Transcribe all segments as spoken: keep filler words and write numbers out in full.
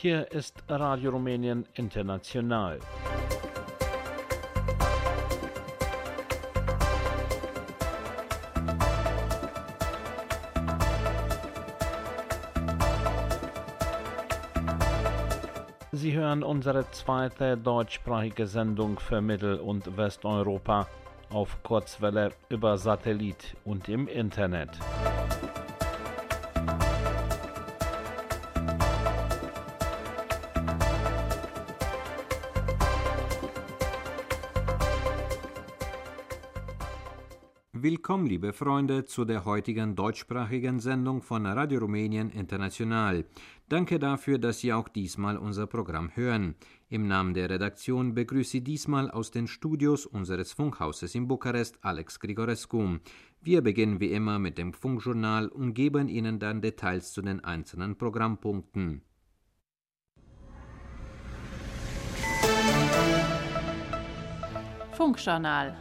Hier ist Radio Rumänien International. Sie hören unsere zweite deutschsprachige Sendung für Mittel- und Westeuropa auf Kurzwelle über Satellit und im Internet. Willkommen, liebe Freunde, zu der heutigen deutschsprachigen Sendung von Radio Rumänien International. Danke dafür, dass Sie auch diesmal unser Programm hören. Im Namen der Redaktion begrüße Sie diesmal aus den Studios unseres Funkhauses in Bukarest Alex Grigorescu. Wir beginnen wie immer mit dem Funkjournal und geben Ihnen dann Details zu den einzelnen Programmpunkten. Funkjournal.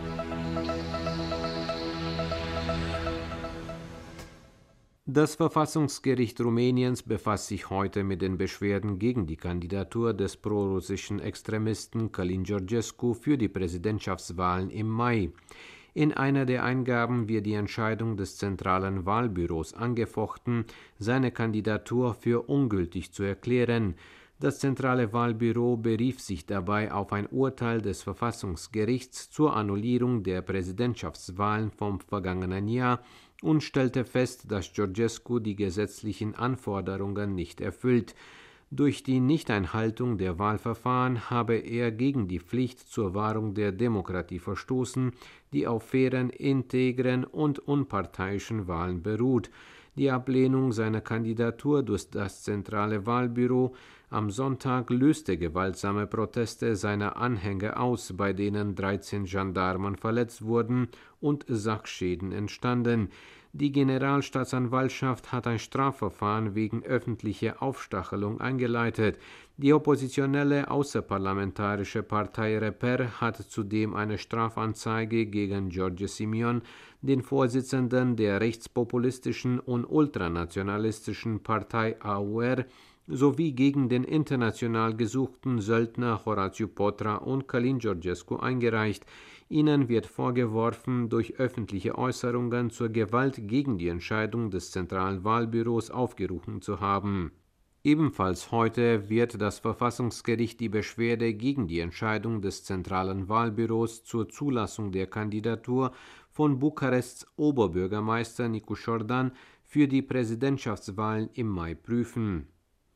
Das Verfassungsgericht Rumäniens befasst sich heute mit den Beschwerden gegen die Kandidatur des prorussischen Extremisten Călin Georgescu für die Präsidentschaftswahlen im Mai. In einer der Eingaben wird die Entscheidung des Zentralen Wahlbüros angefochten, seine Kandidatur für ungültig zu erklären. Das Zentrale Wahlbüro berief sich dabei auf ein Urteil des Verfassungsgerichts zur Annullierung der Präsidentschaftswahlen vom vergangenen Jahr und stellte fest, dass Georgescu die gesetzlichen Anforderungen nicht erfüllt. Durch die Nichteinhaltung der Wahlverfahren habe er gegen die Pflicht zur Wahrung der Demokratie verstoßen, die auf fairen, integren und unparteiischen Wahlen beruht. Die Ablehnung seiner Kandidatur durch das Zentrale Wahlbüro am Sonntag löste gewaltsame Proteste seiner Anhänger aus, bei denen dreizehn Gendarmen verletzt wurden und Sachschäden entstanden. Die Generalstaatsanwaltschaft hat ein Strafverfahren wegen öffentlicher Aufstachelung eingeleitet. Die oppositionelle außerparlamentarische Partei Reper hat zudem eine Strafanzeige gegen George Simion, den Vorsitzenden der rechtspopulistischen und ultranationalistischen Partei A U R, sowie gegen den international gesuchten Söldner Horatiu Potra und Călin Georgescu eingereicht. Ihnen wird vorgeworfen, durch öffentliche Äußerungen zur Gewalt gegen die Entscheidung des Zentralen Wahlbüros aufgerufen zu haben. Ebenfalls heute wird das Verfassungsgericht die Beschwerde gegen die Entscheidung des Zentralen Wahlbüros zur Zulassung der Kandidatur von Bukarests Oberbürgermeister Nicu Șordan für die Präsidentschaftswahlen im Mai prüfen.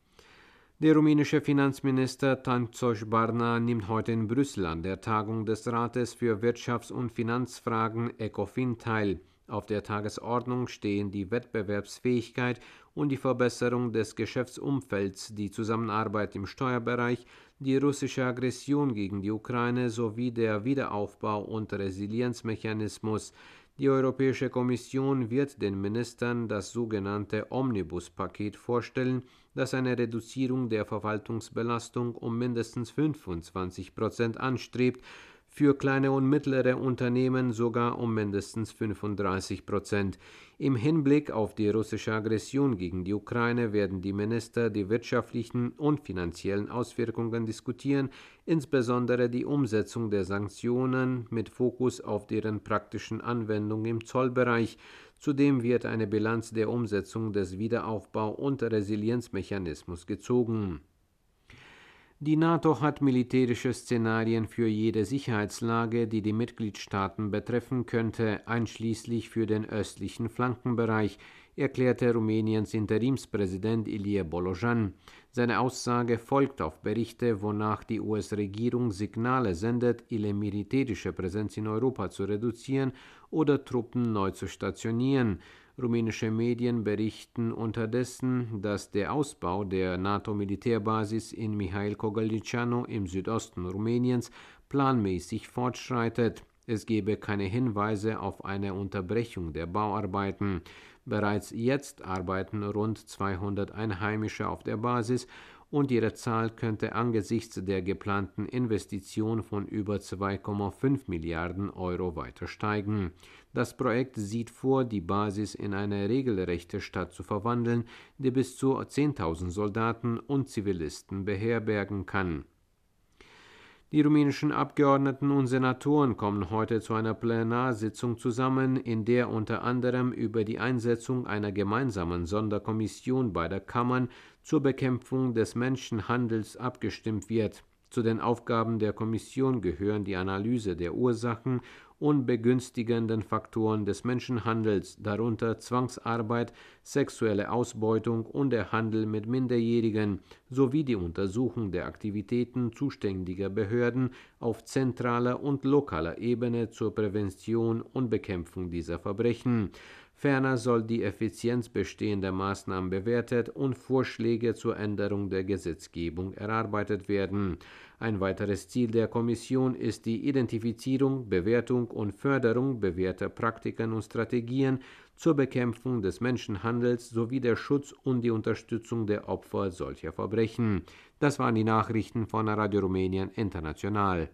Der rumänische Finanzminister Táncos Barna nimmt heute in Brüssel an der Tagung des Rates für Wirtschafts- und Finanzfragen ECOFIN teil. Auf der Tagesordnung stehen die Wettbewerbsfähigkeit und die Verbesserung des Geschäftsumfelds, die Zusammenarbeit im Steuerbereich, die russische Aggression gegen die Ukraine sowie der Wiederaufbau- und Resilienzmechanismus. Die Europäische Kommission wird den Ministern das sogenannte Omnibus-Paket vorstellen, das eine Reduzierung der Verwaltungsbelastung um mindestens fünfundzwanzig Prozent anstrebt, für kleine und mittlere Unternehmen sogar um mindestens fünfunddreißig Prozent. Im Hinblick auf die russische Aggression gegen die Ukraine werden die Minister die wirtschaftlichen und finanziellen Auswirkungen diskutieren, insbesondere die Umsetzung der Sanktionen mit Fokus auf deren praktischen Anwendung im Zollbereich. Zudem wird eine Bilanz der Umsetzung des Wiederaufbau- und Resilienzmechanismus gezogen. Die NATO hat militärische Szenarien für jede Sicherheitslage, die die Mitgliedstaaten betreffen könnte, einschließlich für den östlichen Flankenbereich, erklärte Rumäniens Interimspräsident Ilie Bolojan. Seine Aussage folgt auf Berichte, wonach die U S-Regierung Signale sendet, ihre militärische Präsenz in Europa zu reduzieren oder Truppen neu zu stationieren. Rumänische Medien berichten unterdessen, dass der Ausbau der NATO-Militärbasis in Mihail Cogălnicianu im Südosten Rumäniens planmäßig fortschreitet. Es gebe keine Hinweise auf eine Unterbrechung der Bauarbeiten. Bereits jetzt arbeiten rund zweihundert Einheimische auf der Basis und ihre Zahl könnte angesichts der geplanten Investition von über zwei Komma fünf Milliarden Euro weiter steigen. Das Projekt sieht vor, die Basis in eine regelrechte Stadt zu verwandeln, die bis zu zehntausend Soldaten und Zivilisten beherbergen kann. Die rumänischen Abgeordneten und Senatoren kommen heute zu einer Plenarsitzung zusammen, in der unter anderem über die Einsetzung einer gemeinsamen Sonderkommission beider Kammern zur Bekämpfung des Menschenhandels abgestimmt wird. Zu den Aufgaben der Kommission gehören die Analyse der Ursachen und begünstigenden Faktoren des Menschenhandels, darunter Zwangsarbeit, sexuelle Ausbeutung und der Handel mit Minderjährigen, sowie die Untersuchung der Aktivitäten zuständiger Behörden auf zentraler und lokaler Ebene zur Prävention und Bekämpfung dieser Verbrechen. Ferner soll die Effizienz bestehender Maßnahmen bewertet und Vorschläge zur Änderung der Gesetzgebung erarbeitet werden. Ein weiteres Ziel der Kommission ist die Identifizierung, Bewertung und Förderung bewährter Praktiken und Strategien zur Bekämpfung des Menschenhandels sowie der Schutz und die Unterstützung der Opfer solcher Verbrechen. Das waren die Nachrichten von Radio Rumänien International.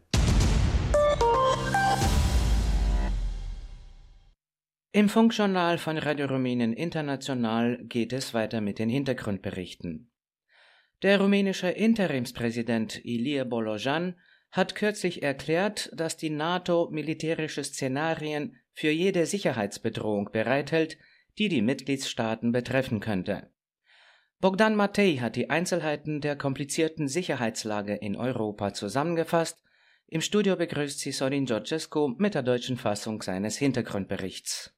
Im Funkjournal von Radio Rumänien International geht es weiter mit den Hintergrundberichten. Der rumänische Interimspräsident Ilie Bolojan hat kürzlich erklärt, dass die NATO militärische Szenarien für jede Sicherheitsbedrohung bereithält, die die Mitgliedstaaten betreffen könnte. Bogdan Matei hat die Einzelheiten der komplizierten Sicherheitslage in Europa zusammengefasst. Im Studio begrüßt sie Sorin Georgescu mit der deutschen Fassung seines Hintergrundberichts.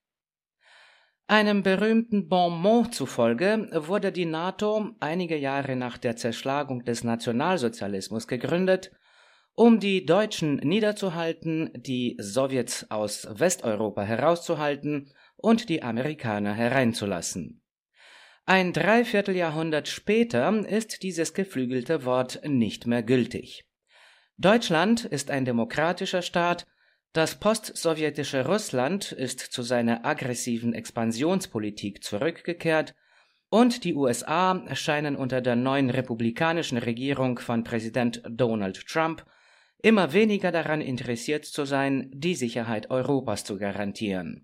Einem berühmten Bonmot zufolge wurde die NATO einige Jahre nach der Zerschlagung des Nationalsozialismus gegründet, um die Deutschen niederzuhalten, die Sowjets aus Westeuropa herauszuhalten und die Amerikaner hereinzulassen. Ein Dreivierteljahrhundert später ist dieses geflügelte Wort nicht mehr gültig. Deutschland ist ein demokratischer Staat, das postsowjetische Russland ist zu seiner aggressiven Expansionspolitik zurückgekehrt und die U S A scheinen unter der neuen republikanischen Regierung von Präsident Donald Trump immer weniger daran interessiert zu sein, die Sicherheit Europas zu garantieren.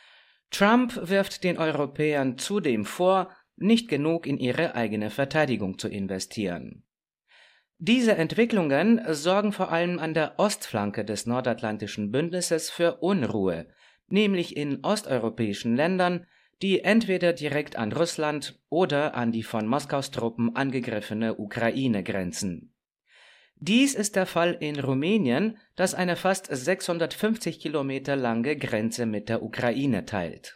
Trump wirft den Europäern zudem vor, nicht genug in ihre eigene Verteidigung zu investieren. Diese Entwicklungen sorgen vor allem an der Ostflanke des Nordatlantischen Bündnisses für Unruhe, nämlich in osteuropäischen Ländern, die entweder direkt an Russland oder an die von Moskaus Truppen angegriffene Ukraine grenzen. Dies ist der Fall in Rumänien, das eine fast sechshundertfünfzig Kilometer lange Grenze mit der Ukraine teilt.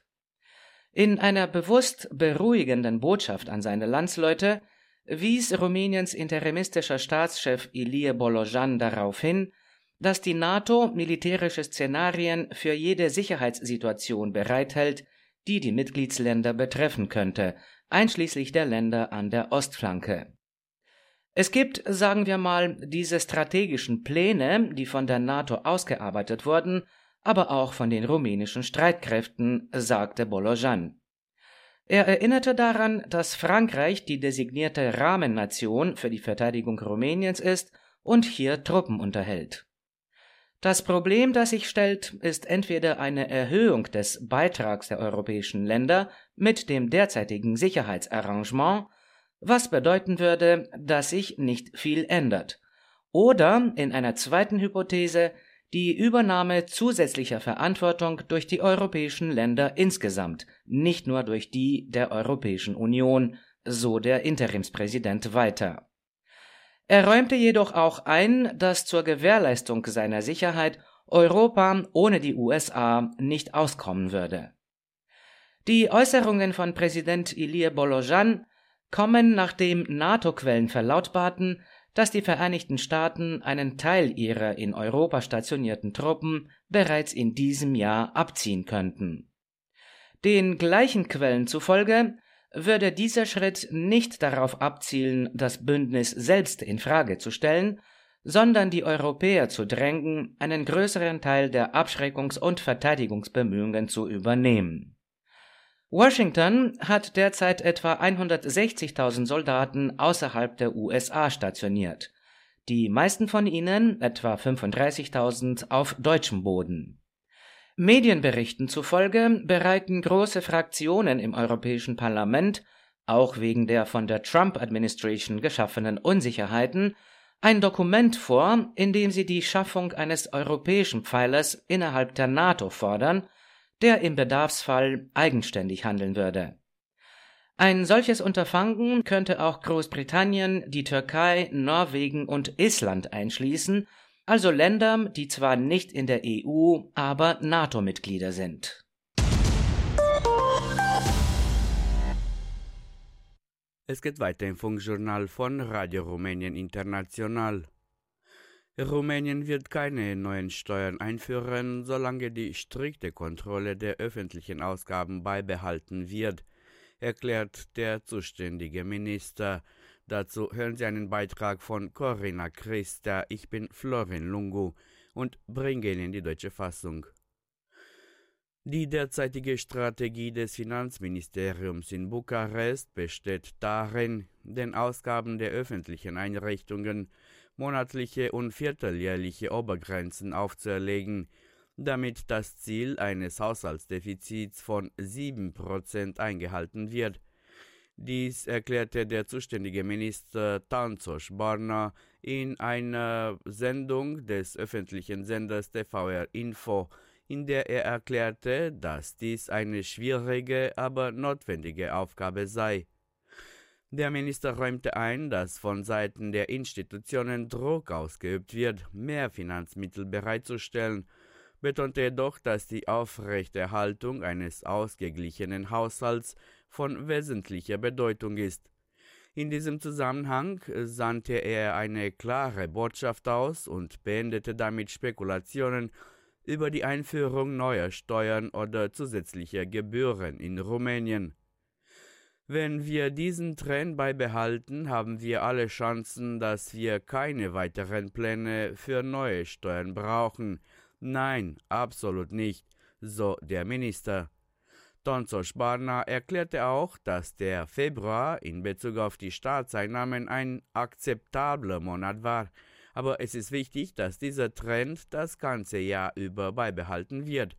In einer bewusst beruhigenden Botschaft an seine Landsleute wies Rumäniens interimistischer Staatschef Ilie Bolojan darauf hin, dass die NATO militärische Szenarien für jede Sicherheitssituation bereithält, die die Mitgliedsländer betreffen könnte, einschließlich der Länder an der Ostflanke. Es gibt, sagen wir mal, diese strategischen Pläne, die von der NATO ausgearbeitet wurden, aber auch von den rumänischen Streitkräften, sagte Bolojan. Er erinnerte daran, dass Frankreich die designierte Rahmennation für die Verteidigung Rumäniens ist und hier Truppen unterhält. Das Problem, das sich stellt, ist entweder eine Erhöhung des Beitrags der europäischen Länder mit dem derzeitigen Sicherheitsarrangement, was bedeuten würde, dass sich nicht viel ändert, oder in einer zweiten Hypothese die Übernahme zusätzlicher Verantwortung durch die europäischen Länder insgesamt, nicht nur durch die der Europäischen Union, so der Interimspräsident weiter. Er räumte jedoch auch ein, dass zur Gewährleistung seiner Sicherheit Europa ohne die U S A nicht auskommen würde. Die Äußerungen von Präsident Ilie Bolojan kommen, nachdem NATO-Quellen verlautbarten, dass die Vereinigten Staaten einen Teil ihrer in Europa stationierten Truppen bereits in diesem Jahr abziehen könnten. Den gleichen Quellen zufolge würde dieser Schritt nicht darauf abzielen, das Bündnis selbst in Frage zu stellen, sondern die Europäer zu drängen, einen größeren Teil der Abschreckungs- und Verteidigungsbemühungen zu übernehmen. Washington hat derzeit etwa hundertsechzigtausend Soldaten außerhalb der U S A stationiert, die meisten von ihnen, etwa fünfunddreißigtausend, auf deutschem Boden. Medienberichten zufolge bereiten große Fraktionen im Europäischen Parlament, auch wegen der von der Trump-Administration geschaffenen Unsicherheiten, ein Dokument vor, in dem sie die Schaffung eines europäischen Pfeilers innerhalb der NATO fordern, der im Bedarfsfall eigenständig handeln würde. Ein solches Unterfangen könnte auch Großbritannien, die Türkei, Norwegen und Island einschließen, also Länder, die zwar nicht in der E U, aber NATO-Mitglieder sind. Es geht weiter im Funkjournal von Radio Rumänien International. Rumänien wird keine neuen Steuern einführen, solange die strikte Kontrolle der öffentlichen Ausgaben beibehalten wird, erklärt der zuständige Minister. Dazu hören Sie einen Beitrag von Corina Christa. Ich bin Florin Lungu und bringe Ihnen die deutsche Fassung. Die derzeitige Strategie des Finanzministeriums in Bukarest besteht darin, den Ausgaben der öffentlichen Einrichtungen monatliche und vierteljährliche Obergrenzen aufzuerlegen, damit das Ziel eines Haushaltsdefizits von sieben Prozent eingehalten wird. Dies erklärte der zuständige Minister Tanzos Barna in einer Sendung des öffentlichen Senders T V R Info, in der er erklärte, dass dies eine schwierige, aber notwendige Aufgabe sei. Der Minister räumte ein, dass von Seiten der Institutionen Druck ausgeübt wird, mehr Finanzmittel bereitzustellen, betonte jedoch, dass die Aufrechterhaltung eines ausgeglichenen Haushalts von wesentlicher Bedeutung ist. In diesem Zusammenhang sandte er eine klare Botschaft aus und beendete damit Spekulationen über die Einführung neuer Steuern oder zusätzlicher Gebühren in Rumänien. Wenn wir diesen Trend beibehalten, haben wir alle Chancen, dass wir keine weiteren Pläne für neue Steuern brauchen. Nein, absolut nicht, so der Minister. Tanzos Barna erklärte auch, dass der Februar in Bezug auf die Staatseinnahmen ein akzeptabler Monat war, aber es ist wichtig, dass dieser Trend das ganze Jahr über beibehalten wird.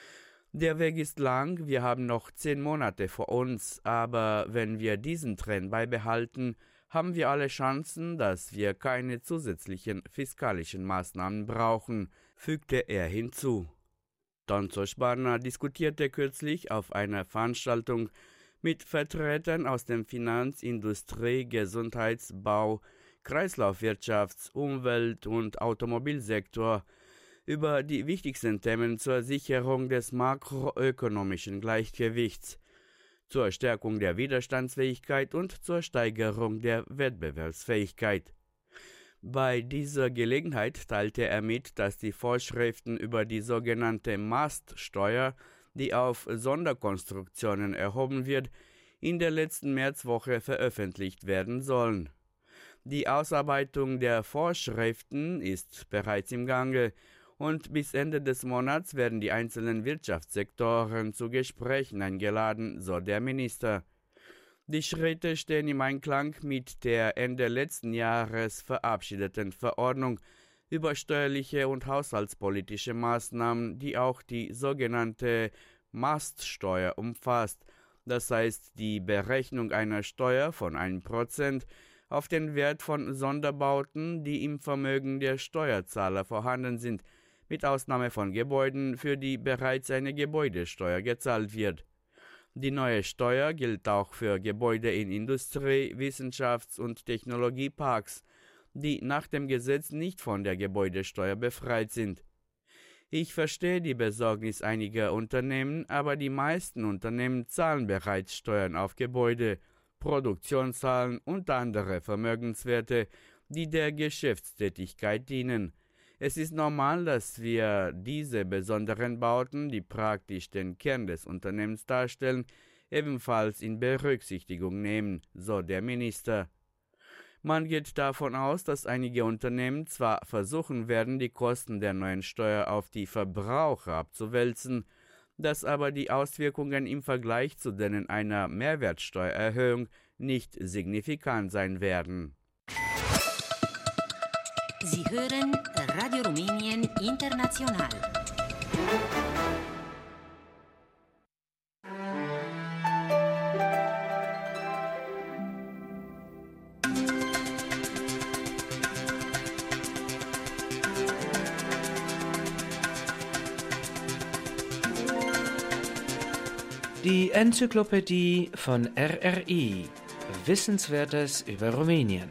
Der Weg ist lang, wir haben noch zehn Monate vor uns, aber wenn wir diesen Trend beibehalten, haben wir alle Chancen, dass wir keine zusätzlichen fiskalischen Maßnahmen brauchen, fügte er hinzu. Tanzos Barna diskutierte kürzlich auf einer Veranstaltung mit Vertretern aus dem Finanz-, Industrie-, Gesundheits-, Bau-, Kreislaufwirtschafts-, Umwelt- und Automobilsektor über die wichtigsten Themen zur Sicherung des makroökonomischen Gleichgewichts, zur Stärkung der Widerstandsfähigkeit und zur Steigerung der Wettbewerbsfähigkeit. Bei dieser Gelegenheit teilte er mit, dass die Vorschriften über die sogenannte Maststeuer, die auf Sonderkonstruktionen erhoben wird, in der letzten Märzwoche veröffentlicht werden sollen. Die Ausarbeitung der Vorschriften ist bereits im Gange und bis Ende des Monats werden die einzelnen Wirtschaftssektoren zu Gesprächen eingeladen, so der Minister. Die Schritte stehen im Einklang mit der Ende letzten Jahres verabschiedeten Verordnung über steuerliche und haushaltspolitische Maßnahmen, die auch die sogenannte Maststeuer umfasst, das heißt die Berechnung einer Steuer von einem Prozent auf den Wert von Sonderbauten, die im Vermögen der Steuerzahler vorhanden sind, mit Ausnahme von Gebäuden, für die bereits eine Gebäudesteuer gezahlt wird. Die neue Steuer gilt auch für Gebäude in Industrie-, Wissenschafts- und Technologieparks, die nach dem Gesetz nicht von der Gebäudesteuer befreit sind. Ich verstehe die Besorgnis einiger Unternehmen, aber die meisten Unternehmen zahlen bereits Steuern auf Gebäude, Produktionszahlen und andere Vermögenswerte, die der Geschäftstätigkeit dienen. Es ist normal, dass wir diese besonderen Bauten, die praktisch den Kern des Unternehmens darstellen, ebenfalls in Berücksichtigung nehmen, so der Minister. Man geht davon aus, dass einige Unternehmen zwar versuchen werden, die Kosten der neuen Steuer auf die Verbraucher abzuwälzen, dass aber die Auswirkungen im Vergleich zu denen einer Mehrwertsteuererhöhung nicht signifikant sein werden. Sie hören Radio Rumänien International. Die Enzyklopädie von R R I. Wissenswertes über Rumänien.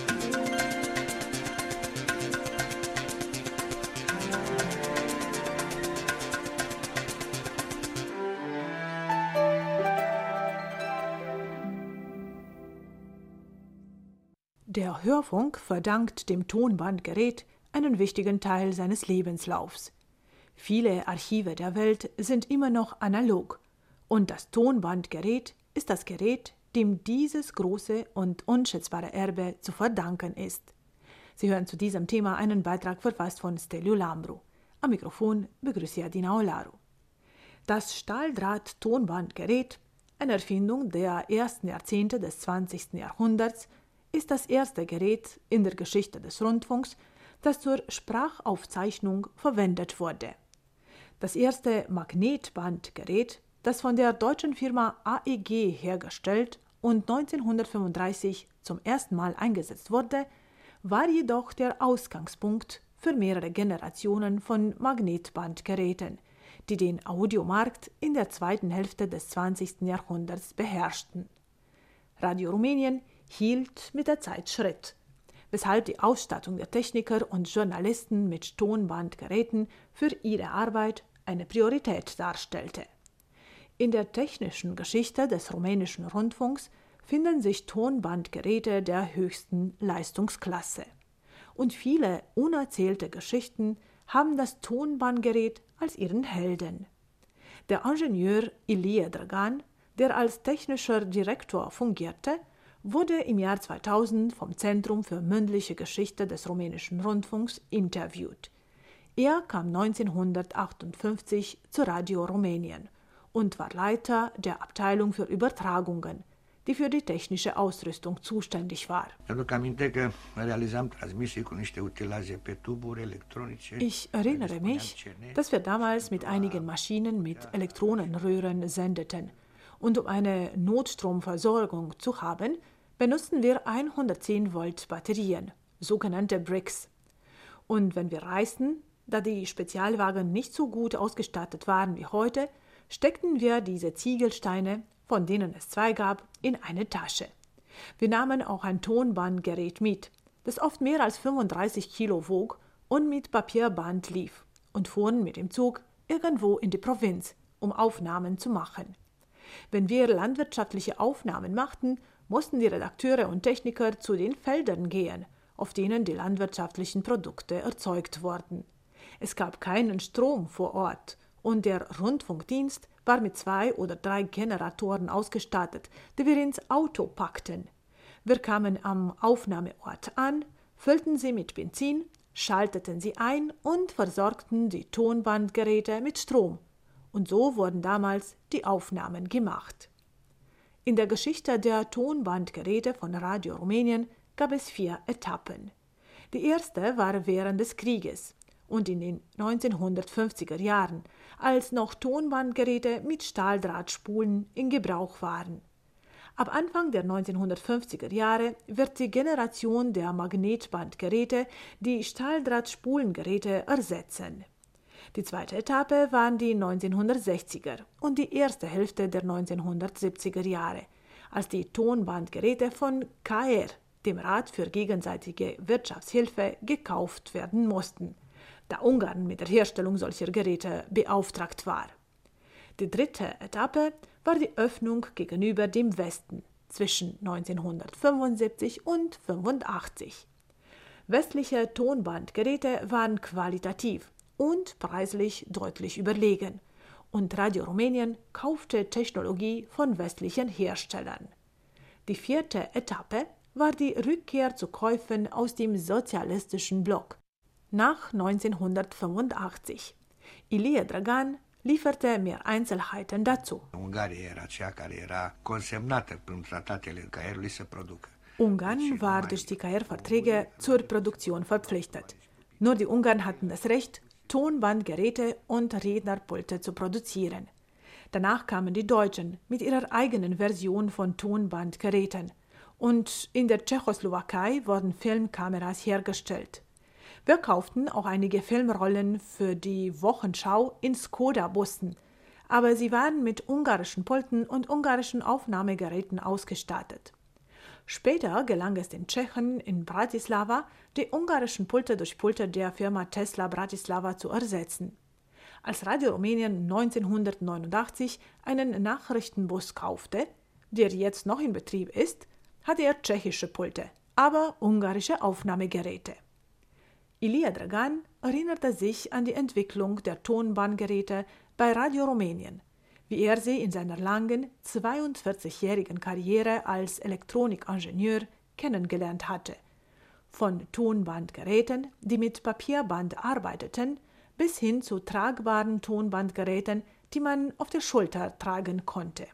Der Hörfunk verdankt dem Tonbandgerät einen wichtigen Teil seines Lebenslaufs. Viele Archive der Welt sind immer noch analog. Und das Tonbandgerät ist das Gerät, dem dieses große und unschätzbare Erbe zu verdanken ist. Sie hören zu diesem Thema einen Beitrag verfasst von Steliu Lambru. Am Mikrofon begrüßt sie Adina Olaru. Das Stahldraht-Tonbandgerät, eine Erfindung der ersten Jahrzehnte des zwanzigsten Jahrhunderts, ist das erste Gerät in der Geschichte des Rundfunks, das zur Sprachaufzeichnung verwendet wurde. Das erste Magnetbandgerät, das von der deutschen Firma A E G hergestellt und neunzehnhundertfünfunddreißig zum ersten Mal eingesetzt wurde, war jedoch der Ausgangspunkt für mehrere Generationen von Magnetbandgeräten, die den Audiomarkt in der zweiten Hälfte des zwanzigsten Jahrhunderts beherrschten. Radio Rumänien hielt mit der Zeit Schritt, weshalb die Ausstattung der Techniker und Journalisten mit Tonbandgeräten für ihre Arbeit eine Priorität darstellte. In der technischen Geschichte des rumänischen Rundfunks finden sich Tonbandgeräte der höchsten Leistungsklasse. Und viele unerzählte Geschichten haben das Tonbandgerät als ihren Helden. Der Ingenieur Ilie Dragan, der als technischer Direktor fungierte, wurde im Jahr zweitausend vom Zentrum für mündliche Geschichte des rumänischen Rundfunks interviewt. Er kam neunzehnhundertachtundfünfzig zu Radio Rumänien und war Leiter der Abteilung für Übertragungen, die für die technische Ausrüstung zuständig war. Ich erinnere mich, dass wir damals mit einigen Maschinen mit Elektronenröhren sendeten. Und um eine Notstromversorgung zu haben, benutzten wir hundertzehn Volt Batterien, sogenannte Bricks. Und wenn wir reisten, da die Spezialwagen nicht so gut ausgestattet waren wie heute, steckten wir diese Ziegelsteine, von denen es zwei gab, in eine Tasche. Wir nahmen auch ein Tonbandgerät mit, das oft mehr als fünfunddreißig Kilo wog und mit Papierband lief, und fuhren mit dem Zug irgendwo in die Provinz, um Aufnahmen zu machen. Wenn wir landwirtschaftliche Aufnahmen machten, mussten die Redakteure und Techniker zu den Feldern gehen, auf denen die landwirtschaftlichen Produkte erzeugt wurden. Es gab keinen Strom vor Ort, und der Rundfunkdienst war mit zwei oder drei Generatoren ausgestattet, die wir ins Auto packten. Wir kamen am Aufnahmeort an, füllten sie mit Benzin, schalteten sie ein und versorgten die Tonbandgeräte mit Strom. Und so wurden damals die Aufnahmen gemacht. In der Geschichte der Tonbandgeräte von Radio Rumänien gab es vier Etappen. Die erste war während des Krieges und in den neunzehnhundertfünfziger Jahren, als noch Tonbandgeräte mit Stahldrahtspulen in Gebrauch waren. Ab Anfang der neunzehnhundertfünfziger Jahre wird die Generation der Magnetbandgeräte die Stahldrahtspulengeräte ersetzen. Die zweite Etappe waren die neunzehnhundertsechziger und die erste Hälfte der neunzehnhundertsiebziger Jahre, als die Tonbandgeräte von K R, dem Rat für gegenseitige Wirtschaftshilfe, gekauft werden mussten, da Ungarn mit der Herstellung solcher Geräte beauftragt war. Die dritte Etappe war die Öffnung gegenüber dem Westen zwischen neunzehnhundertfünfundsiebzig und neunzehnhundertfünfundachtzig. Westliche Tonbandgeräte waren qualitativ und preislich deutlich überlegen, und Radio Rumänien kaufte Technologie von westlichen Herstellern. Die vierte Etappe war die Rückkehr zu Käufen aus dem sozialistischen Block nach neunzehnhundertfünfundachtzig. Ilie Dragan lieferte mehr Einzelheiten dazu. Ungarn war durch die K R-Verträge zur Produktion verpflichtet. Nur die Ungarn hatten das Recht, Tonbandgeräte und Rednerpulte zu produzieren. Danach kamen die Deutschen mit ihrer eigenen Version von Tonbandgeräten. Und in der Tschechoslowakei wurden Filmkameras hergestellt. Wir kauften auch einige Filmrollen für die Wochenschau in Skoda-Bussen, aber sie waren mit ungarischen Pulten und ungarischen Aufnahmegeräten ausgestattet. Später gelang es den Tschechen in Bratislava, die ungarischen Pulte durch Pulte der Firma Tesla Bratislava zu ersetzen. Als Radio Rumänien neunzehnhundertneunundachtzig einen Nachrichtenbus kaufte, der jetzt noch in Betrieb ist, hatte er tschechische Pulte, aber ungarische Aufnahmegeräte. Ilia Dragan erinnerte sich an die Entwicklung der Tonbandgeräte bei Radio Rumänien, wie er sie in seiner langen, zweiundvierzigjährigen Karriere als Elektronikingenieur kennengelernt hatte. Von Tonbandgeräten, die mit Papierband arbeiteten, bis hin zu tragbaren Tonbandgeräten, die man auf der Schulter tragen konnte.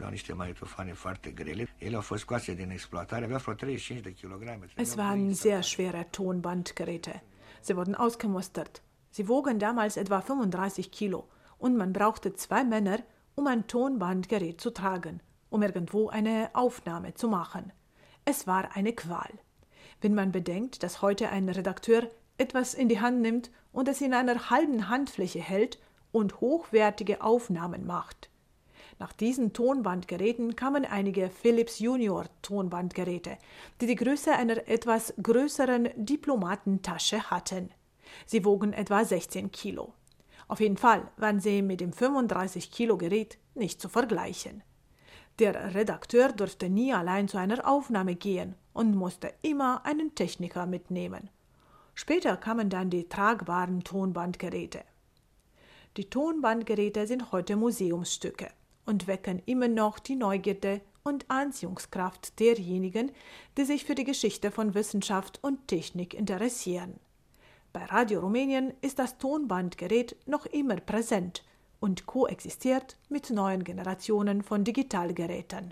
Es waren sehr schwere Tonbandgeräte. Sie wurden ausgemustert. Sie wogen damals etwa fünfunddreißig Kilo und man brauchte zwei Männer, um ein Tonbandgerät zu tragen, um irgendwo eine Aufnahme zu machen. Es war eine Qual. Wenn man bedenkt, dass heute ein Redakteur etwas in die Hand nimmt und es in einer halben Handfläche hält und hochwertige Aufnahmen macht. Nach diesen Tonbandgeräten kamen einige Philips Junior Tonbandgeräte, die die Größe einer etwas größeren Diplomatentasche hatten. Sie wogen etwa sechzehn Kilo. Auf jeden Fall waren sie mit dem fünfunddreißig Kilo Gerät nicht zu vergleichen. Der Redakteur durfte nie allein zu einer Aufnahme gehen und musste immer einen Techniker mitnehmen. Später kamen dann die tragbaren Tonbandgeräte. Die Tonbandgeräte sind heute Museumsstücke und wecken immer noch die Neugierde und Anziehungskraft derjenigen, die sich für die Geschichte von Wissenschaft und Technik interessieren. Bei Radio Rumänien ist das Tonbandgerät noch immer präsent und koexistiert mit neuen Generationen von Digitalgeräten.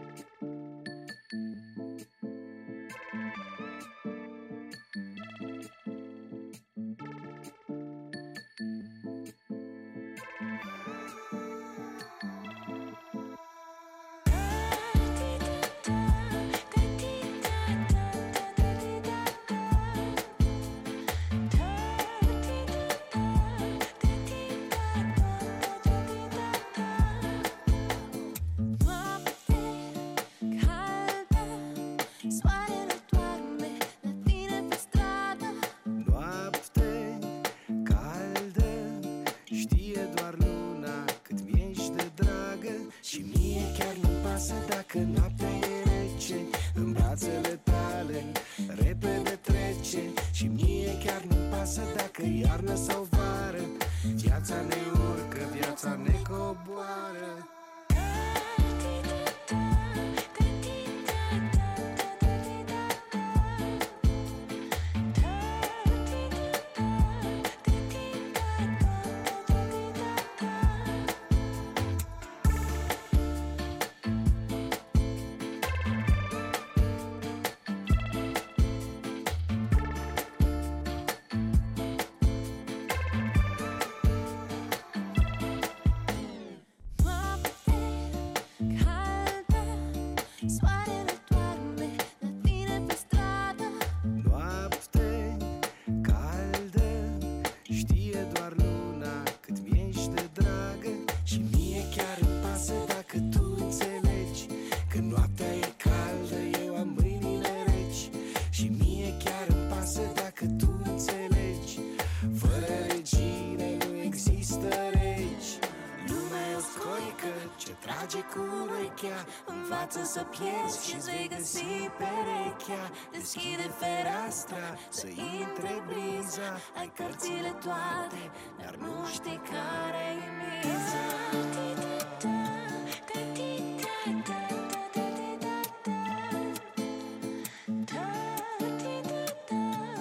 Învață să pierzi și-ți vei găsi perechea. Deschide fereastra, să intre briza. Ai cărțile toate, dar nu știi care-i miza.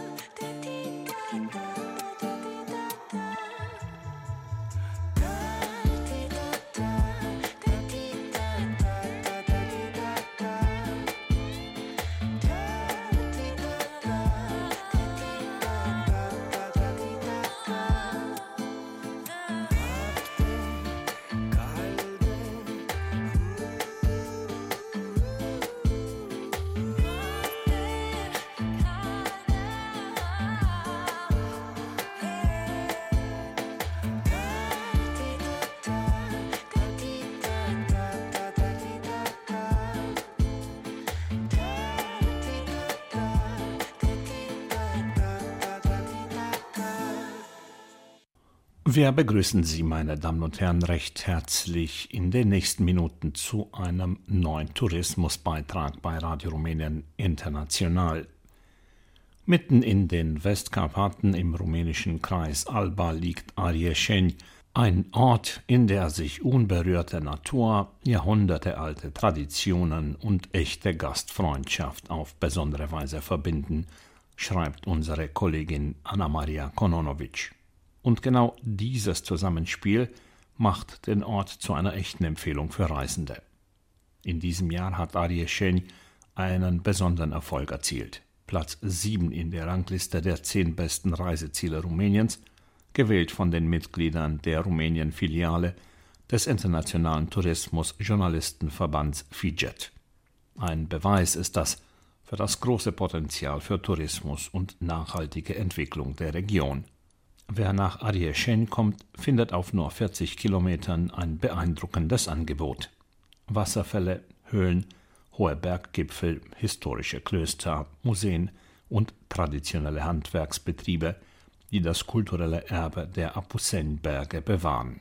Da Wir begrüßen Sie, meine Damen und Herren, recht herzlich in den nächsten Minuten zu einem neuen Tourismusbeitrag bei Radio Rumänien International. Mitten in den Westkarpaten im rumänischen Kreis Alba liegt Arieșeni, ein Ort, in der sich unberührte Natur, jahrhundertealte Traditionen und echte Gastfreundschaft auf besondere Weise verbinden, schreibt unsere Kollegin Anna-Maria Kononovic. Und genau dieses Zusammenspiel macht den Ort zu einer echten Empfehlung für Reisende. In diesem Jahr hat Arieșeni einen besonderen Erfolg erzielt. Platz sieben in der Rangliste der zehn besten Reiseziele Rumäniens, gewählt von den Mitgliedern der Rumänien-Filiale des Internationalen Tourismus-Journalistenverbands FIJET. Ein Beweis ist das für das große Potenzial für Tourismus und nachhaltige Entwicklung der Region. Wer nach Arieșeni kommt, findet auf nur vierzig Kilometern ein beeindruckendes Angebot. Wasserfälle, Höhlen, hohe Berggipfel, historische Klöster, Museen und traditionelle Handwerksbetriebe, die das kulturelle Erbe der Apuseni-Berge bewahren.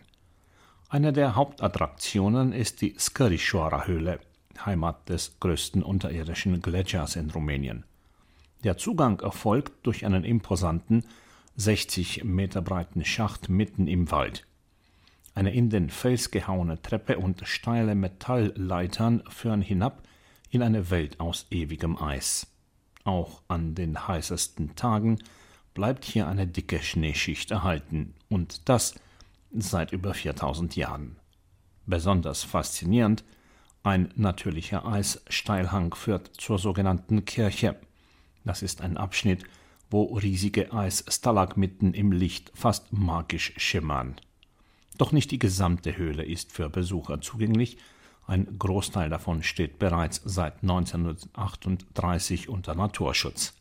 Eine der Hauptattraktionen ist die Scărișoara-Höhle, Heimat des größten unterirdischen Gletschers in Rumänien. Der Zugang erfolgt durch einen imposanten, sechzig Meter breiten Schacht mitten im Wald. Eine in den Fels gehauene Treppe und steile Metallleitern führen hinab in eine Welt aus ewigem Eis. Auch an den heißesten Tagen bleibt hier eine dicke Schneeschicht erhalten, und das seit über viertausend Jahren. Besonders faszinierend, ein natürlicher Eissteilhang führt zur sogenannten Kirche. Das ist ein Abschnitt, wo riesige Eisstalagmiten im Licht fast magisch schimmern. Doch nicht die gesamte Höhle ist für Besucher zugänglich. Ein Großteil davon steht bereits seit neunzehnhundertachtunddreißig unter Naturschutz.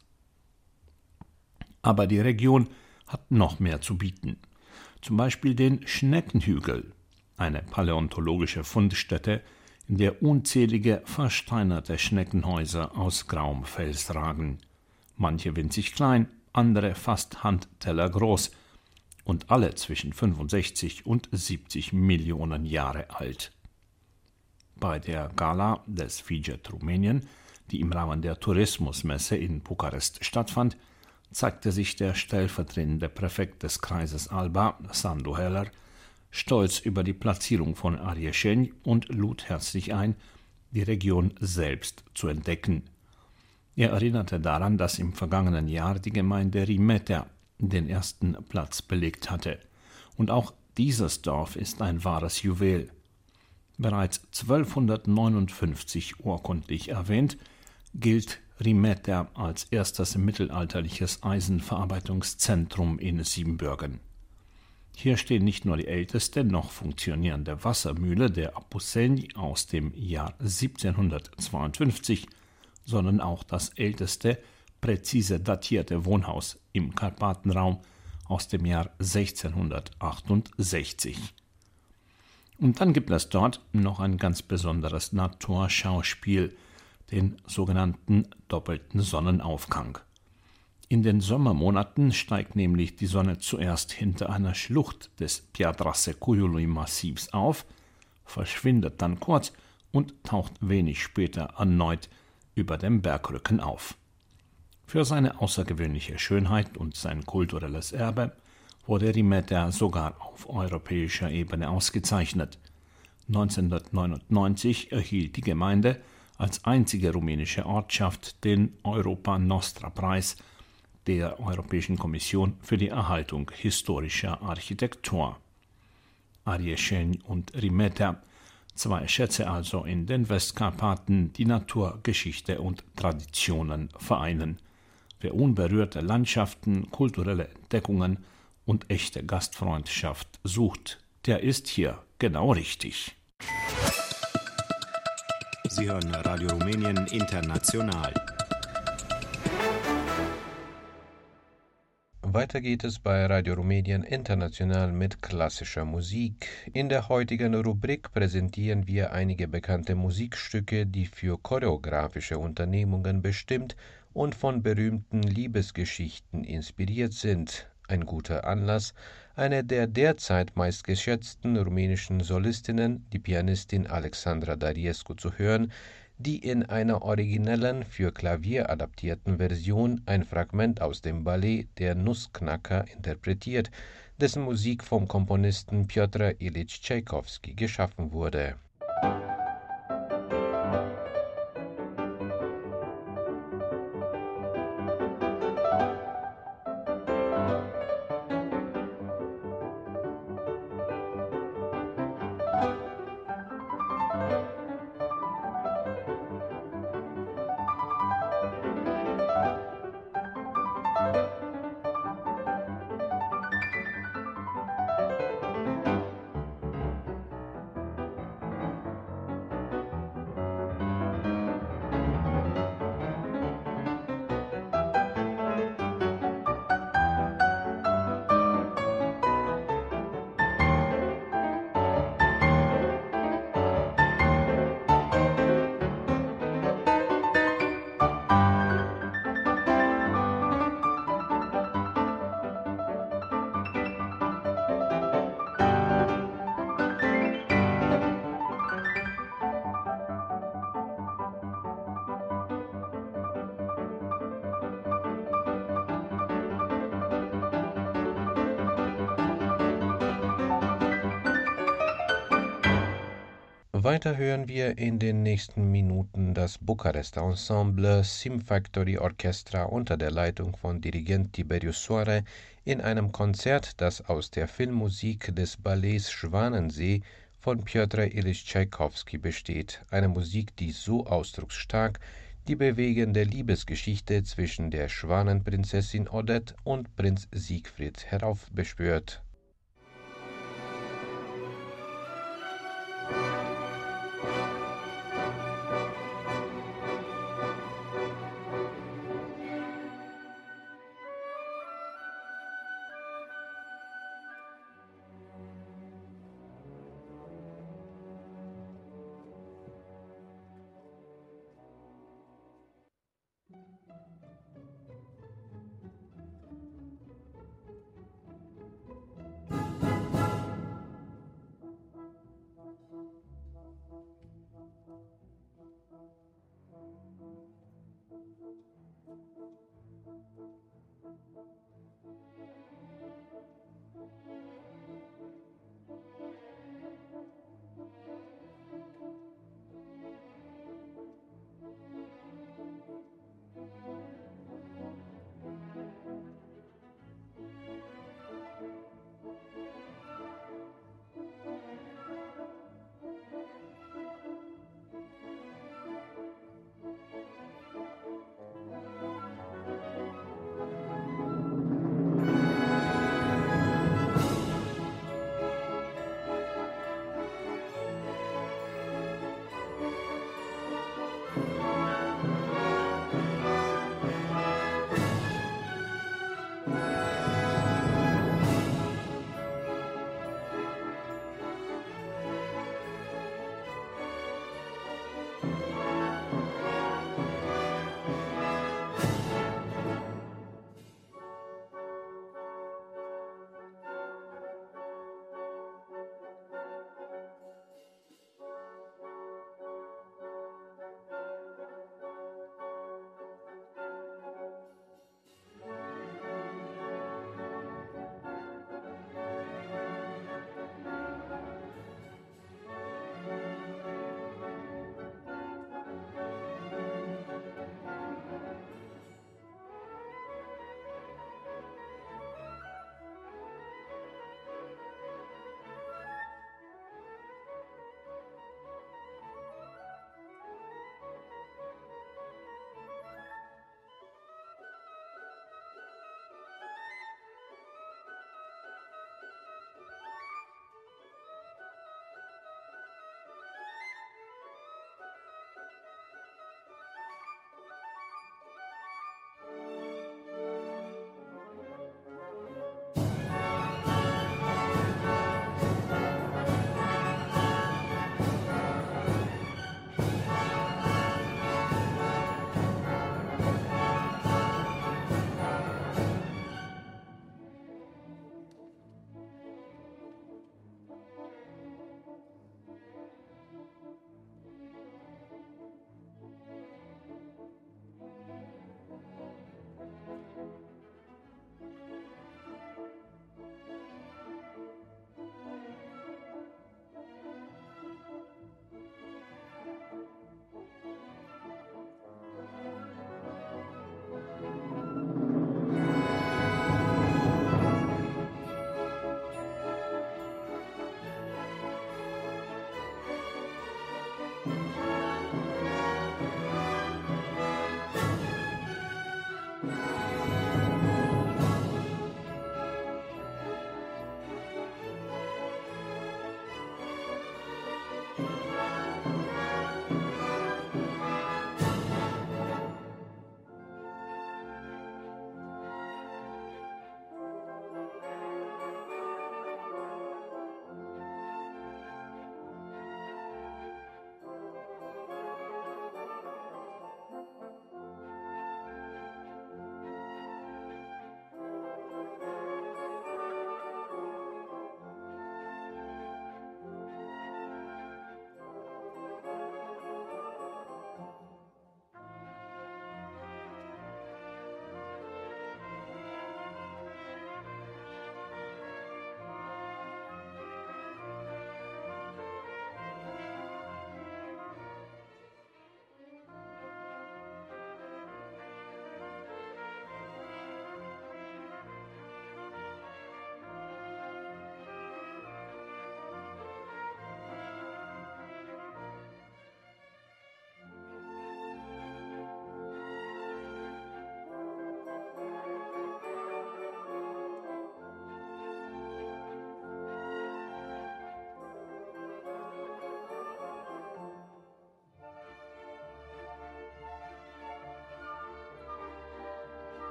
Aber die Region hat noch mehr zu bieten. Zum Beispiel den Schneckenhügel, eine paläontologische Fundstätte, in der unzählige versteinerte Schneckenhäuser aus grauem Fels ragen. Manche winzig klein, andere fast handtellergroß und alle zwischen fünfundsechzig und siebzig Millionen Jahre alt. Bei der Gala des FIJET Rumänien, die im Rahmen der Tourismusmesse in Bukarest stattfand, zeigte sich der stellvertretende Präfekt des Kreises Alba, Sandu Heller, stolz über die Platzierung von Arieșeni und lud herzlich ein, die Region selbst zu entdecken. Er erinnerte daran, dass im vergangenen Jahr die Gemeinde Rimetea den ersten Platz belegt hatte. Und auch dieses Dorf ist ein wahres Juwel. Bereits zwölfhundertneunundfünfzig urkundlich erwähnt, gilt Rimetea als erstes mittelalterliches Eisenverarbeitungszentrum in Siebenbürgen. Hier stehen nicht nur die älteste noch funktionierende Wassermühle der Apuseni aus dem Jahr siebzehnhundertzweiundfünfzig, sondern auch das älteste, präzise datierte Wohnhaus im Karpatenraum aus dem Jahr sechzehnhundertachtundsechzig. Und dann gibt es dort noch ein ganz besonderes Naturschauspiel, den sogenannten doppelten Sonnenaufgang. In den Sommermonaten steigt nämlich die Sonne zuerst hinter einer Schlucht des Piatra-Secuiului-Massivs auf, verschwindet dann kurz und taucht wenig später erneut über dem Bergrücken auf. Für seine außergewöhnliche Schönheit und sein kulturelles Erbe wurde Rimetea sogar auf europäischer Ebene ausgezeichnet. neunzehnhundertneunundneunzig erhielt die Gemeinde als einzige rumänische Ortschaft den Europa Nostra-Preis der Europäischen Kommission für die Erhaltung historischer Architektur. Arieșeni und Rimetea, zwei Schätze also in den Westkarpaten, die Natur, Geschichte und Traditionen vereinen. Wer unberührte Landschaften, kulturelle Entdeckungen und echte Gastfreundschaft sucht, der ist hier genau richtig. Sie hören Radio Rumänien International. Weiter geht es bei Radio Rumänien International mit klassischer Musik. In der heutigen Rubrik präsentieren wir einige bekannte Musikstücke, die für choreografische Unternehmungen bestimmt und von berühmten Liebesgeschichten inspiriert sind. Ein guter Anlass, Eine der derzeit meistgeschätzten rumänischen Solistinnen, die Pianistin Alexandra Dariescu, zu hören, die in einer originellen, für Klavier adaptierten Version ein Fragment aus dem Ballett Der Nussknacker interpretiert, dessen Musik vom Komponisten Pjotr Ilyitsch Tschaikowski geschaffen wurde. Weiter hören wir in den nächsten Minuten das Bukarester Ensemble Symfactory Orchestra unter der Leitung von Dirigent Tiberius Soare in einem Konzert, das aus der Filmmusik des Ballets Schwanensee von Pjotr Ilyitsch Tschaikowski besteht, eine Musik, die so ausdrucksstark die bewegende Liebesgeschichte zwischen der Schwanenprinzessin Odette und Prinz Siegfried heraufbeschwört.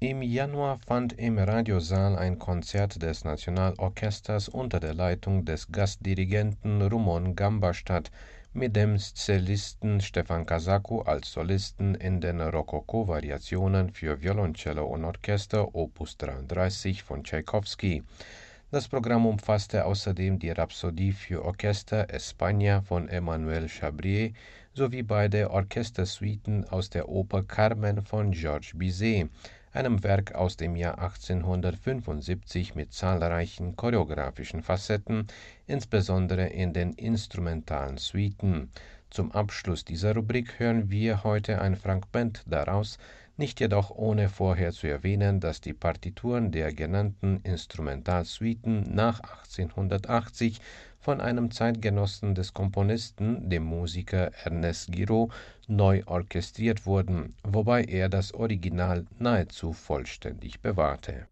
Im Januar fand im Radiosaal ein Konzert des Nationalorchesters unter der Leitung des Gastdirigenten Rumon Gamba statt, mit dem Cellisten Stefan Casacu als Solisten in den Rokoko-Variationen für Violoncello und Orchester Opus dreiunddreißig von Tschaikowski. Das Programm umfasste außerdem die Rhapsodie für Orchester España von Emmanuel Chabrier sowie beide Orchestersuiten aus der Oper Carmen von Georges Bizet, einem Werk aus dem Jahr achtzehnhundertfünfundsiebzig mit zahlreichen choreografischen Facetten, insbesondere in den instrumentalen Suiten. Zum Abschluss dieser Rubrik hören wir heute ein Fragment daraus, nicht jedoch ohne vorher zu erwähnen, dass die Partituren der genannten Instrumentalsuiten nach achtzehnhundertachtzig von einem Zeitgenossen des Komponisten, dem Musiker Ernest Guiraud, neu orchestriert wurden, wobei er das Original nahezu vollständig bewahrte.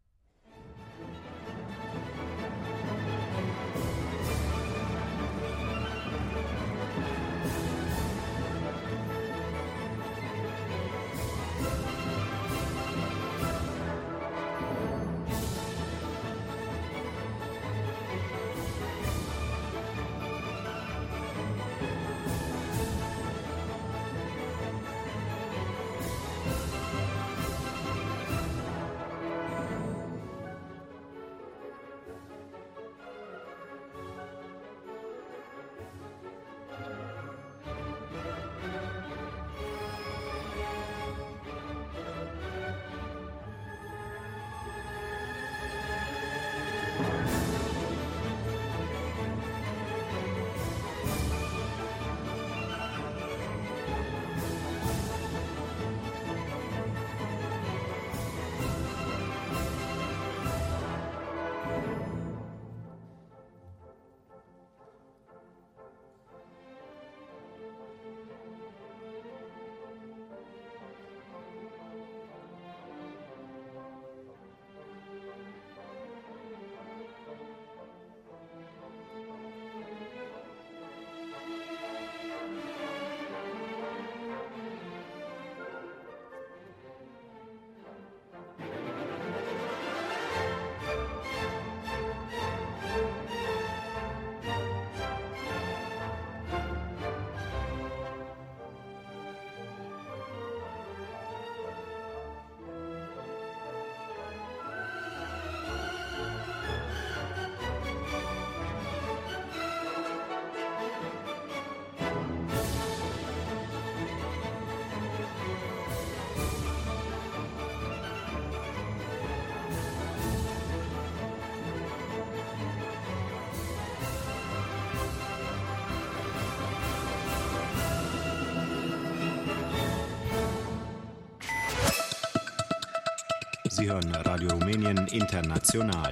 Sie hören Radio Rumänien International.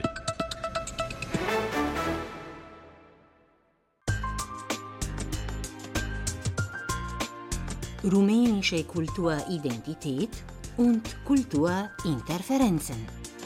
Rumänische Kulturidentität und Kulturinterferenzen.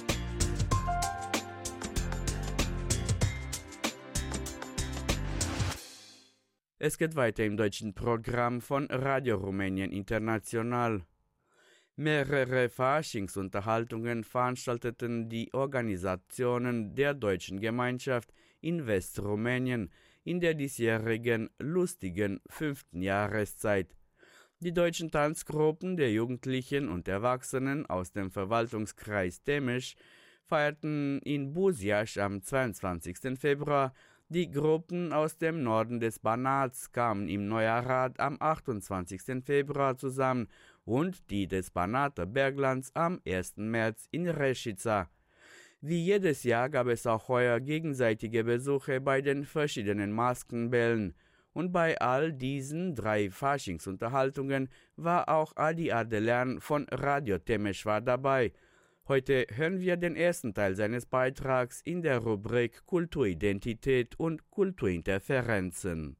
Es geht weiter im deutschen Programm von Radio Rumänien International. Mehrere Faschingsunterhaltungen veranstalteten die Organisationen der Deutschen Gemeinschaft in Westrumänien in der diesjährigen lustigen fünften Jahreszeit. Die deutschen Tanzgruppen der Jugendlichen und Erwachsenen aus dem Verwaltungskreis Temesch feierten in Buziaș am zweiundzwanzigsten Februar. Die Gruppen aus dem Norden des Banats kamen im Neujahrrad am achtundzwanzigsten Februar zusammen und die des Banater Berglands am ersten März in Rešica. Wie jedes Jahr gab es auch heuer gegenseitige Besuche bei den verschiedenen Maskenbällen. Und bei all diesen drei Faschingsunterhaltungen war auch Adi Ardelern von Radio Temesch dabei. Heute hören wir den ersten Teil seines Beitrags in der Rubrik Kulturidentität und Kulturinterferenzen.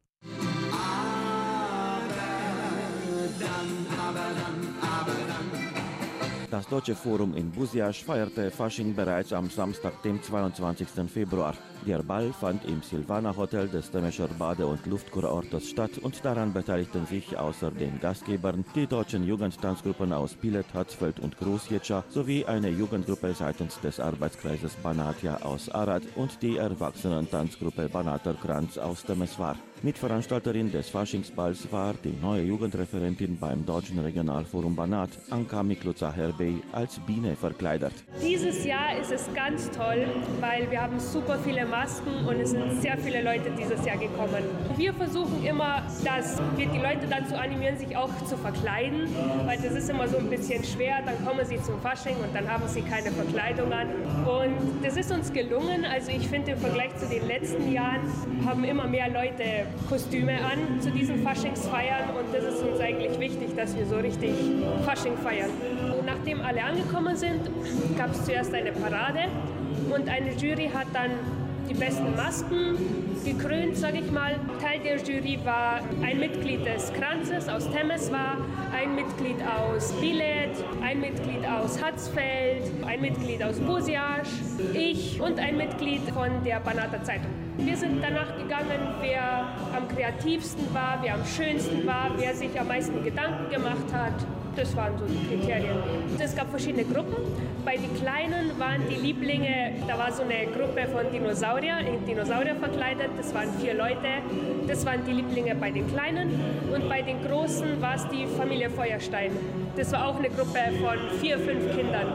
Das Deutsche Forum in Buziasz feierte Fasching bereits am Samstag, dem zweiundzwanzigsten Februar. Der Ball fand im Silvana Hotel des Temescher Bade- und Luftkurortes statt und daran beteiligten sich außer den Gastgebern die deutschen Jugendtanzgruppen aus Pilet, Hatzfeld und Großjetscha sowie eine Jugendgruppe seitens des Arbeitskreises Banatia aus Arad und die Erwachsenen-Tanzgruppe Banater Kranz aus Temeswar. Mitveranstalterin des Faschingsballs war die neue Jugendreferentin beim Deutschen Regionalforum Banat, Anka Mikluza-Herbey, als Biene verkleidet. Dieses Jahr ist es ganz toll, weil wir haben super viele Masken und es sind sehr viele Leute dieses Jahr gekommen. Wir versuchen immer, dass wir die Leute dazu animieren, sich auch zu verkleiden, weil das ist immer so ein bisschen schwer. Dann kommen sie zum Fasching und dann haben sie keine Verkleidung an. Und das ist uns gelungen. Also ich finde, im Vergleich zu den letzten Jahren haben immer mehr Leute Kostüme an zu diesen Faschingsfeiern und das ist uns eigentlich wichtig, dass wir so richtig Fasching feiern. Und nachdem alle angekommen sind, gab es zuerst eine Parade und eine Jury hat dann die besten Masken gekrönt, sage ich mal. Teil der Jury war ein Mitglied des Kranzes aus Temeswar, ein Mitglied aus Pilet, ein Mitglied aus Hatzfeld, ein Mitglied aus Buziasz, ich und ein Mitglied von der Banater Zeitung. Wir sind danach gegangen, wer am kreativsten war, wer am schönsten war, wer sich am meisten Gedanken gemacht hat. Das waren so die Kriterien. Es gab verschiedene Gruppen. Bei den Kleinen waren die Lieblinge, da war so eine Gruppe von Dinosaurier, in Dinosaurier verkleidet, das waren vier Leute. Das waren die Lieblinge bei den Kleinen. Und bei den Großen war es die Familie Feuerstein. Das war auch eine Gruppe von vier, fünf Kindern.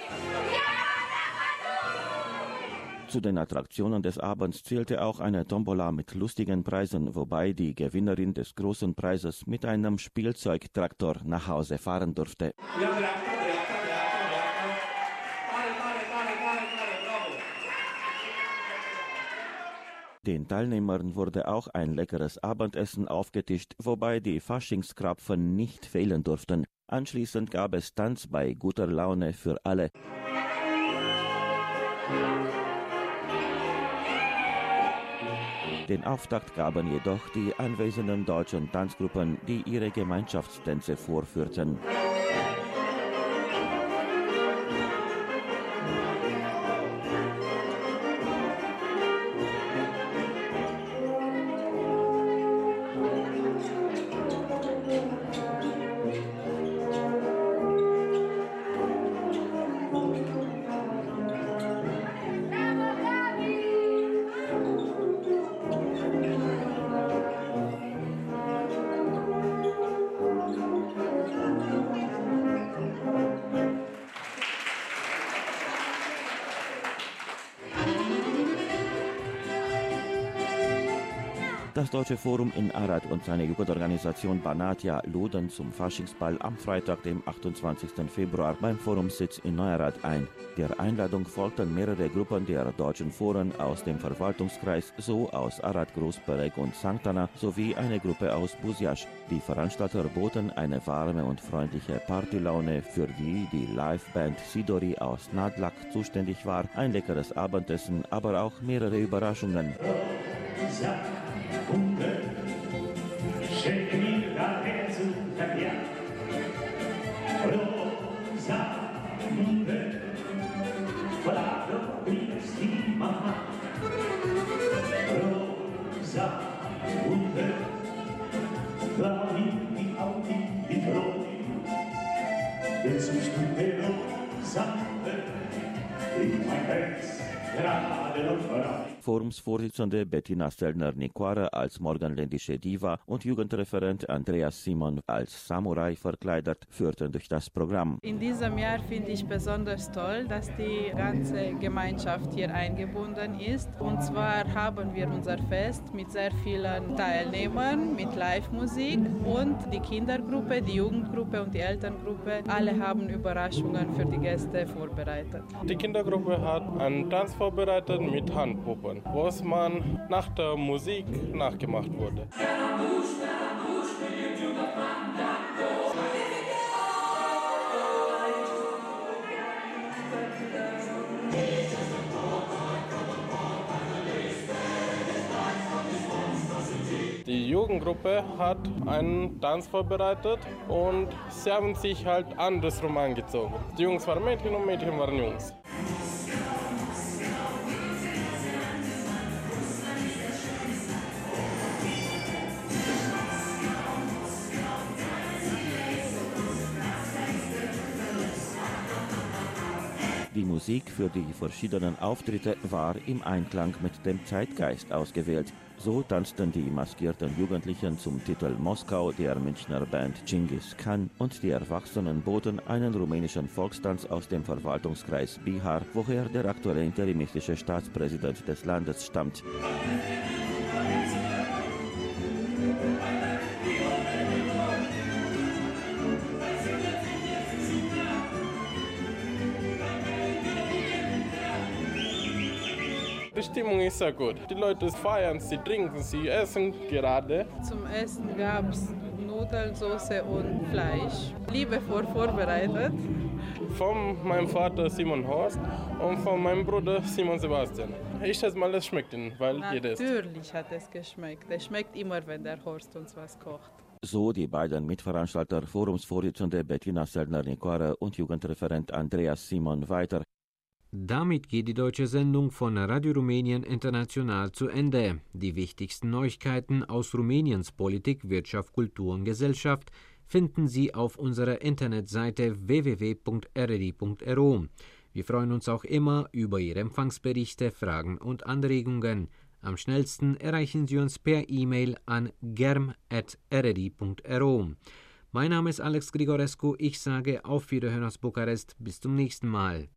Zu den Attraktionen des Abends zählte auch eine Tombola mit lustigen Preisen, wobei die Gewinnerin des großen Preises mit einem Spielzeugtraktor nach Hause fahren durfte. Den Teilnehmern wurde auch ein leckeres Abendessen aufgetischt, wobei die Faschingskrapfen nicht fehlen durften. Anschließend gab es Tanz bei guter Laune für alle. Den Auftakt gaben jedoch die anwesenden deutschen Tanzgruppen, die ihre Gemeinschaftstänze vorführten. Das Deutsche Forum in Arad und seine Jugendorganisation Banatia luden zum Faschingsball am Freitag, dem achtundzwanzigsten Februar, beim Forumsitz in Neuerad ein. Der Einladung folgten mehrere Gruppen der deutschen Foren aus dem Verwaltungskreis, so aus Arad, Großperek und Sankt Anna, sowie eine Gruppe aus Buziasz. Die Veranstalter boten eine warme und freundliche Partylaune, für die die Liveband Sidori aus Nadlak zuständig war, ein leckeres Abendessen, aber auch mehrere Überraschungen. Hunde, schenke mir daher zu verkehrt. Rosa Hunde, vollado mi stima. Rosa Hunde, clavi auti di troni, del sustupe rosa in mein Herz gerade noch frei. Forumsvorsitzende Bettina Stelner-Niquara als morgenländische Diva und Jugendreferent Andreas Simon als Samurai verkleidet führten durch das Programm. In diesem Jahr finde ich besonders toll, dass die ganze Gemeinschaft hier eingebunden ist. Und zwar haben wir unser Fest mit sehr vielen Teilnehmern, mit Live-Musik und die Kindergruppe, die Jugendgruppe und die Elterngruppe, alle haben Überraschungen für die Gäste vorbereitet. Die Kindergruppe hat einen Tanz vorbereitet mit Handpuppen, was man nach der Musik nachgemacht wurde. Die Jugendgruppe hat einen Tanz vorbereitet und sie haben sich halt andersrum angezogen. Die Jungs waren Mädchen und Mädchen waren Jungs. Die Musik für die verschiedenen Auftritte war im Einklang mit dem Zeitgeist ausgewählt. So tanzten die maskierten Jugendlichen zum Titel Moskau der Münchner Band Genghis Khan und die Erwachsenen boten einen rumänischen Volkstanz aus dem Verwaltungskreis Bihar, woher der aktuelle interimistische Staatspräsident des Landes stammt. Die Stimmung ist sehr gut. Die Leute feiern, sie trinken, sie essen gerade. Zum Essen gab es Nudeln, Soße und Fleisch. Liebevoll vorbereitet. Von meinem Vater Simon Horst und von meinem Bruder Simon Sebastian. Ich schätze mal, es schmeckt ihnen, weil jeder isst. Natürlich hat es geschmeckt. Es schmeckt immer, wenn der Horst uns was kocht. So die beiden Mitveranstalter, Forumsvorsitzende Bettina Sellner-Nicoare und Jugendreferent Andreas Simon weiter. Damit geht die deutsche Sendung von Radio Rumänien International zu Ende. Die wichtigsten Neuigkeiten aus Rumäniens Politik, Wirtschaft, Kultur und Gesellschaft finden Sie auf unserer Internetseite w w w punkt r r i punkt r o. Wir freuen uns auch immer über Ihre Empfangsberichte, Fragen und Anregungen. Am schnellsten erreichen Sie uns per E-Mail an germ at r r i punkt r o. Mein Name ist Alex Grigorescu. Ich sage auf Wiederhören aus Bukarest. Bis zum nächsten Mal.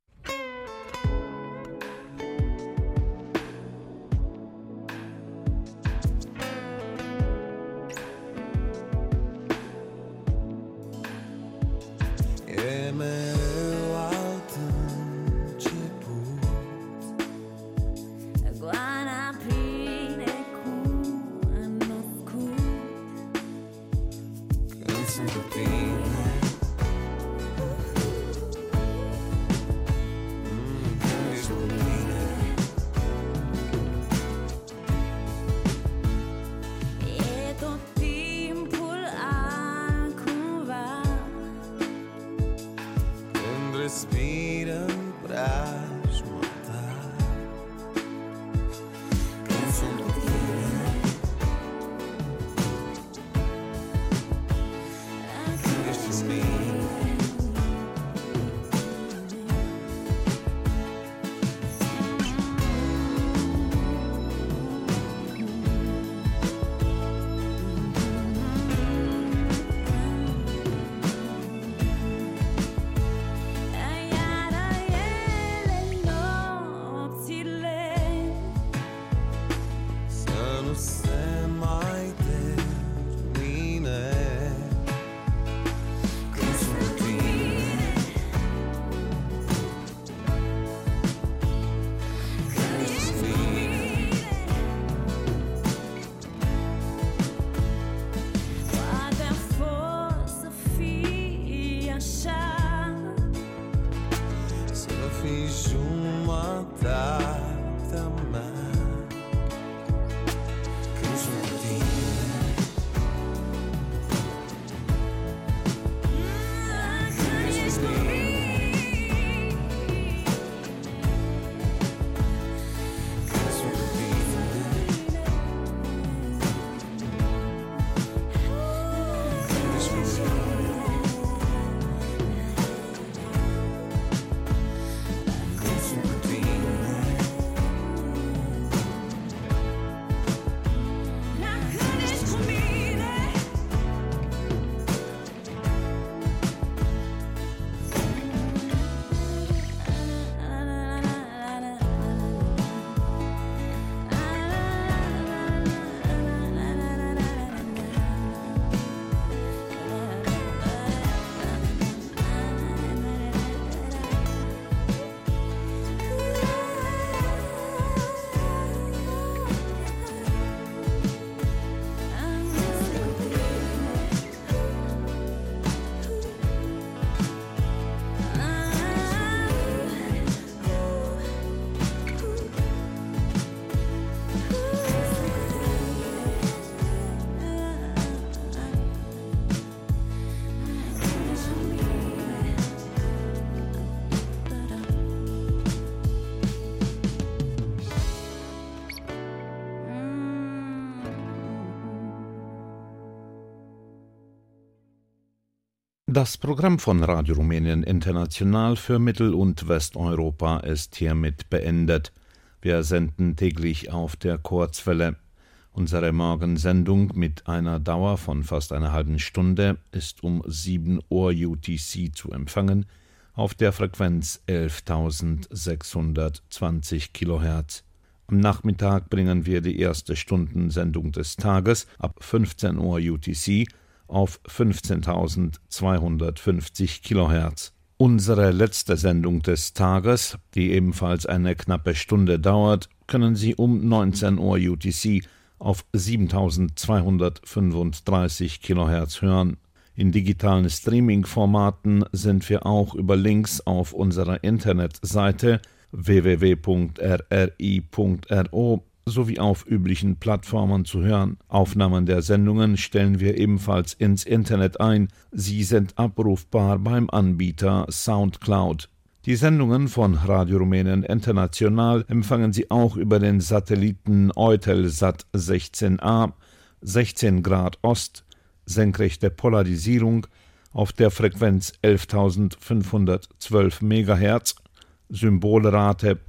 Das Programm von Radio Rumänien International für Mittel- und Westeuropa ist hiermit beendet. Wir senden täglich auf der Kurzwelle. Unsere Morgensendung mit einer Dauer von fast einer halben Stunde ist um sieben Uhr U T C zu empfangen auf der Frequenz elftausendsechshundertzwanzig Kilohertz. Am Nachmittag bringen wir die erste Stundensendung des Tages ab fünfzehn Uhr U T C auf fünfzehntausendzweihundertfünfzig Kilohertz. Unsere letzte Sendung des Tages, die ebenfalls eine knappe Stunde dauert, können Sie um neunzehn Uhr U T C auf siebentausendzweihundertfünfunddreißig Kilohertz hören. In digitalen Streaming-Formaten sind wir auch über Links auf unserer Internetseite w w w punkt r r i punkt r o sowie auf üblichen Plattformen zu hören. Aufnahmen der Sendungen stellen wir ebenfalls ins Internet ein. Sie sind abrufbar beim Anbieter Soundcloud. Die Sendungen von Radio Rumänien International empfangen Sie auch über den Satelliten Eutelsat sechzehn A, sechzehn Grad Ost, senkrechte Polarisierung auf der Frequenz elftausendfünfhundertzwölf Megahertz, Symbolrate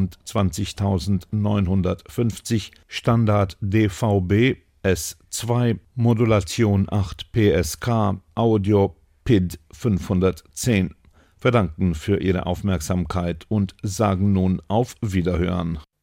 neunundzwanzigtausendneunhundertfünfzig, Standard D V B S zwei, Modulation acht P S K, Audio P I D fünfhundertzehn. Wir danken für Ihre Aufmerksamkeit und sagen nun auf Wiederhören.